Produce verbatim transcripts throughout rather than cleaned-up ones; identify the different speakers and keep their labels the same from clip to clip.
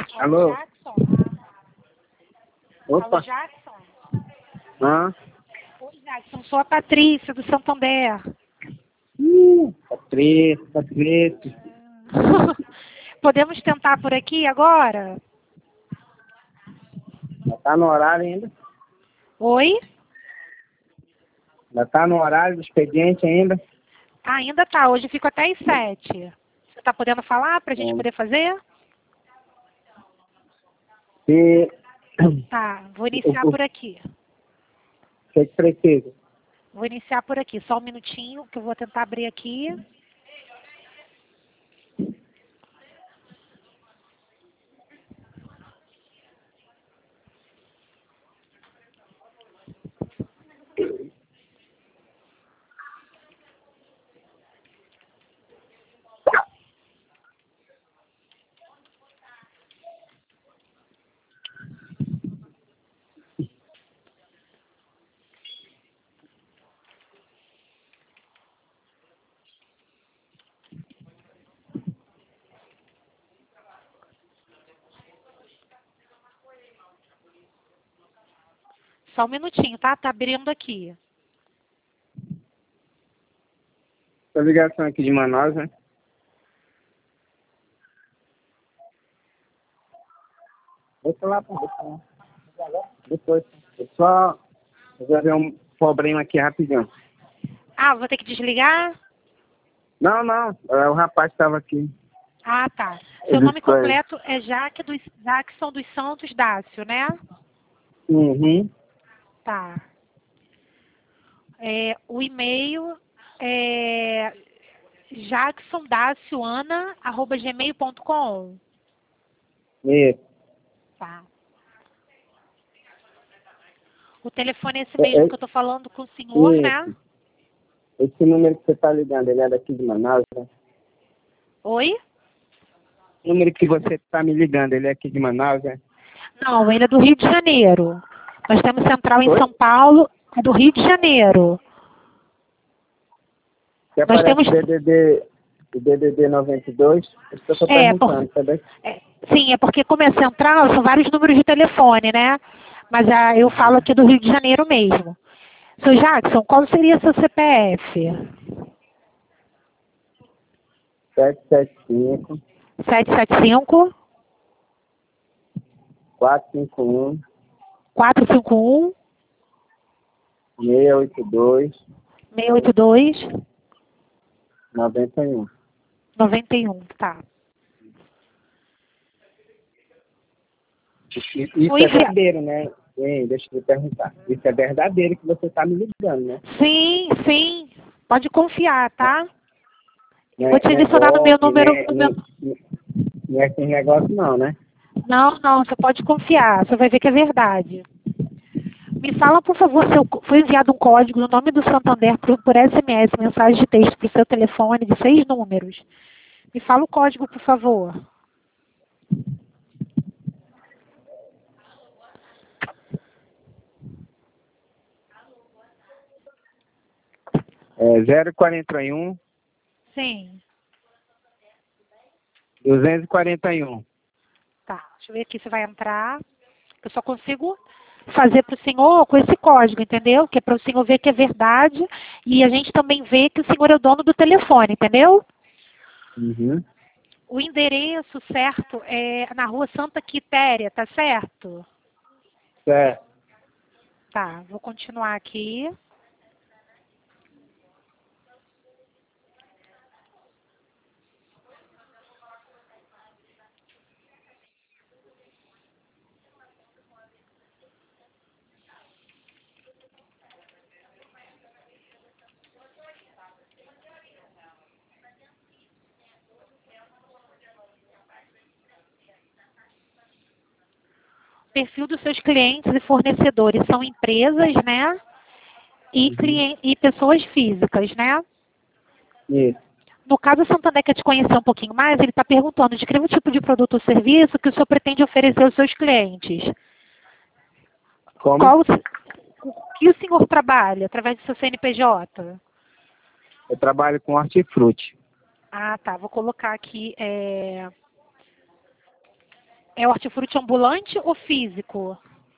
Speaker 1: Alô?
Speaker 2: Jackson?
Speaker 1: Opa.
Speaker 2: Alô, Jackson?
Speaker 1: Hã?
Speaker 2: Oi, Jackson. Sou a Patrícia, do Santander.
Speaker 1: Ih, tá preto, tá preto.
Speaker 2: Podemos tentar por aqui agora?
Speaker 1: Já tá no horário ainda?
Speaker 2: Oi?
Speaker 1: Já tá no horário do expediente ainda?
Speaker 2: Ah, ainda tá. Hoje eu fico até às sete. Você tá podendo falar pra gente
Speaker 1: Hum.
Speaker 2: poder fazer?
Speaker 1: E
Speaker 2: Tá, vou iniciar
Speaker 1: o, o
Speaker 2: por aqui.
Speaker 1: que que precisa?
Speaker 2: Vou iniciar por aqui. Só um minutinho que eu vou tentar abrir aqui. Só um minutinho, tá? Tá abrindo aqui.
Speaker 1: Essa ligação aqui de Manaus, né? Deixa lá, pô, deixa lá. Depois. Eu só resolver um problema aqui rapidinho.
Speaker 2: Ah, vou ter que desligar?
Speaker 1: Não, não. é, O rapaz estava aqui.
Speaker 2: Ah, tá. Seu
Speaker 1: Ele
Speaker 2: nome
Speaker 1: foi.
Speaker 2: completo é Jaque dos, Jackson dos Santos Dácio, né?
Speaker 1: Uhum.
Speaker 2: Tá. É, o e-mail é jacksondaciona arroba gmail ponto com.
Speaker 1: Isso.
Speaker 2: Tá. O telefone é esse
Speaker 1: É,
Speaker 2: mesmo
Speaker 1: é,
Speaker 2: que eu tô falando com o senhor, né?
Speaker 1: isso. Esse número que você tá ligando, ele é daqui de Manaus, né?
Speaker 2: Oi?
Speaker 1: O número que você tá me ligando, ele é aqui de Manaus, né?
Speaker 2: Não, ele é do Rio de Janeiro. Nós temos central em
Speaker 1: Oi?
Speaker 2: São Paulo, é do Rio de Janeiro.
Speaker 1: Que
Speaker 2: Nós
Speaker 1: aparece
Speaker 2: temos.
Speaker 1: D D D, o D D D noventa e dois, isso que eu tô
Speaker 2: É, por,
Speaker 1: perguntando, tá daqui?
Speaker 2: é, sim, é porque como é central, são vários números de telefone, né? Mas ah, eu falo aqui do Rio de Janeiro mesmo. Seu Jackson, qual seria seu C P F?
Speaker 1: sete sete cinco,
Speaker 2: sete sete cinco,
Speaker 1: quatro cinco um,
Speaker 2: quatro cinco um,
Speaker 1: seis oito dois,
Speaker 2: seis oito dois,
Speaker 1: nove um.
Speaker 2: nove um, tá.
Speaker 1: Isso isso
Speaker 2: Oi,
Speaker 1: é
Speaker 2: Via-
Speaker 1: verdadeiro, né? Hein, deixa eu te perguntar. Isso é verdadeiro que você tá me ligando, né?
Speaker 2: Sim, sim. Pode confiar, tá?
Speaker 1: Não
Speaker 2: Vou
Speaker 1: é,
Speaker 2: te
Speaker 1: não é
Speaker 2: adicionar no meu
Speaker 1: golpe,
Speaker 2: número.
Speaker 1: né?
Speaker 2: No meu...
Speaker 1: Não, não é esse negócio não, né?
Speaker 2: Não, não, você pode confiar. Você vai ver que é verdade. Me fala, por favor, se eu- foi enviado um código no nome do Santander por, por S M S, mensagem de texto para o seu telefone de seis números. Me fala o código, por favor.
Speaker 1: É zero quarenta e um,
Speaker 2: Sim.
Speaker 1: duzentos e quarenta e um.
Speaker 2: Tá. Deixa eu ver aqui se vai entrar. Eu só consigo fazer para o senhor com esse código, entendeu? Que é para o senhor ver que é verdade e a gente também vê que o senhor é o dono do telefone, entendeu?
Speaker 1: Uhum.
Speaker 2: O endereço certo é na rua Santa Quitéria, tá certo?
Speaker 1: Certo.
Speaker 2: Tá, vou continuar aqui. O perfil dos seus clientes e fornecedores são empresas, né? E,
Speaker 1: Uhum.
Speaker 2: clien- e pessoas físicas, né?
Speaker 1: Isso.
Speaker 2: No caso, o Santander quer te conhecer um pouquinho mais, ele está perguntando, descreva o tipo de produto ou serviço que o senhor pretende oferecer aos seus clientes.
Speaker 1: Como?
Speaker 2: Qual o se- o que o senhor trabalha através do seu C N P J?
Speaker 1: Eu trabalho com hortifruti.
Speaker 2: Ah, tá. Vou colocar aqui. É, É hortifruti ambulante ou físico?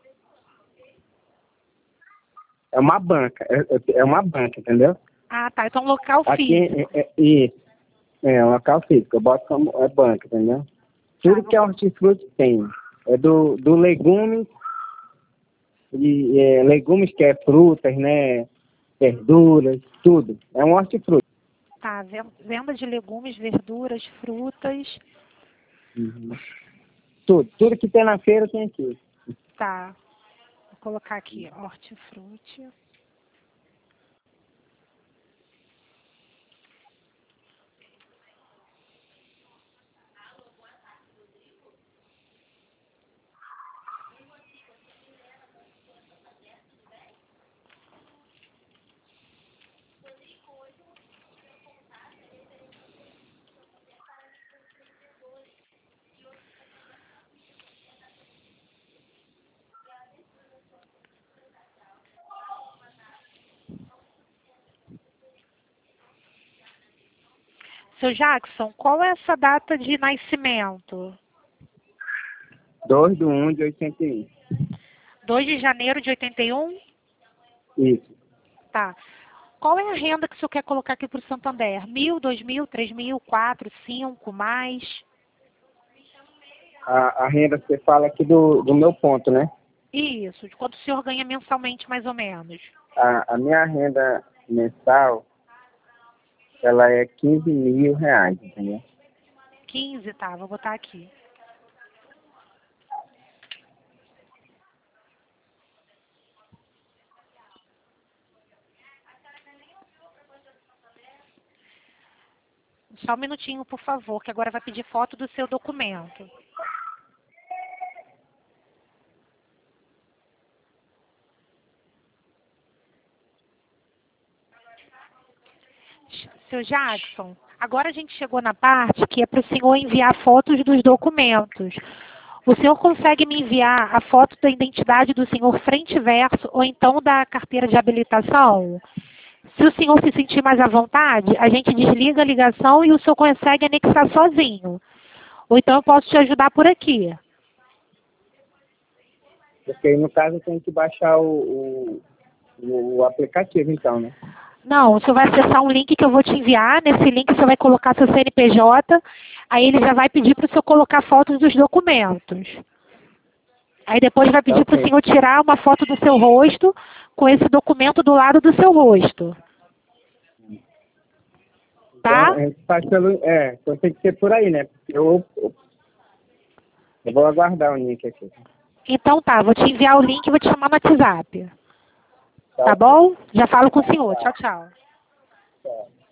Speaker 1: É uma banca, é, é é uma banca, entendeu?
Speaker 2: Ah, tá. Então local
Speaker 1: Aqui
Speaker 2: físico.
Speaker 1: é, é, isso, é um local físico, eu boto como é banca, entendeu? Tudo que é hortifruti tem. É do, do legumes, de, é, legumes que é frutas, né? Verduras, tudo. É um hortifruti.
Speaker 2: Tá, ven- venda de legumes, verduras, frutas.
Speaker 1: Uhum. Tudo. Tudo que tem na feira tem aqui.
Speaker 2: Tá. Vou colocar aqui, hortifruti. Seu Jackson, qual é essa data de nascimento?
Speaker 1: dois de um de oitenta e um.
Speaker 2: dois de janeiro de oitenta e um?
Speaker 1: Isso.
Speaker 2: Tá. Qual é a renda que o senhor quer colocar aqui para o Santander? Mil, dois mil, três mil, quatro, cinco, mais?
Speaker 1: A, a renda você fala aqui do, do meu ponto, né?
Speaker 2: Isso, de quanto o senhor ganha mensalmente, mais ou menos?
Speaker 1: A, a minha renda mensal, ela é quinze mil reais, entendeu?
Speaker 2: quinze, tá, vou botar aqui. Só um minutinho, por favor, que agora vai pedir foto do seu documento. Seu Jackson, agora a gente chegou na parte que é para o senhor enviar fotos dos documentos. O senhor consegue me enviar a foto da identidade do senhor frente e verso ou então da carteira de habilitação? Se o senhor se sentir mais à vontade, a gente desliga a ligação e o senhor consegue anexar sozinho. Ou então eu posso te ajudar por aqui.
Speaker 1: Porque aí, no caso, eu tenho que baixar o, o, o aplicativo, então, né?
Speaker 2: Não, o senhor vai acessar um link que eu vou te enviar. Nesse link você vai colocar seu C N P J. Aí ele já vai pedir para o senhor colocar fotos dos documentos. Aí depois vai pedir para o
Speaker 1: Ok.
Speaker 2: senhor tirar uma foto do seu rosto com esse documento do lado do seu rosto. Tá?
Speaker 1: Então, a gente faz pelo... É, então tem que ser por aí, né? Porque eu, eu, eu vou aguardar o link aqui.
Speaker 2: Então tá, vou te enviar o link e vou te chamar no WhatsApp. Tá
Speaker 1: ok.
Speaker 2: bom? Já falo com o senhor. Tchau, tchau.
Speaker 1: Tá.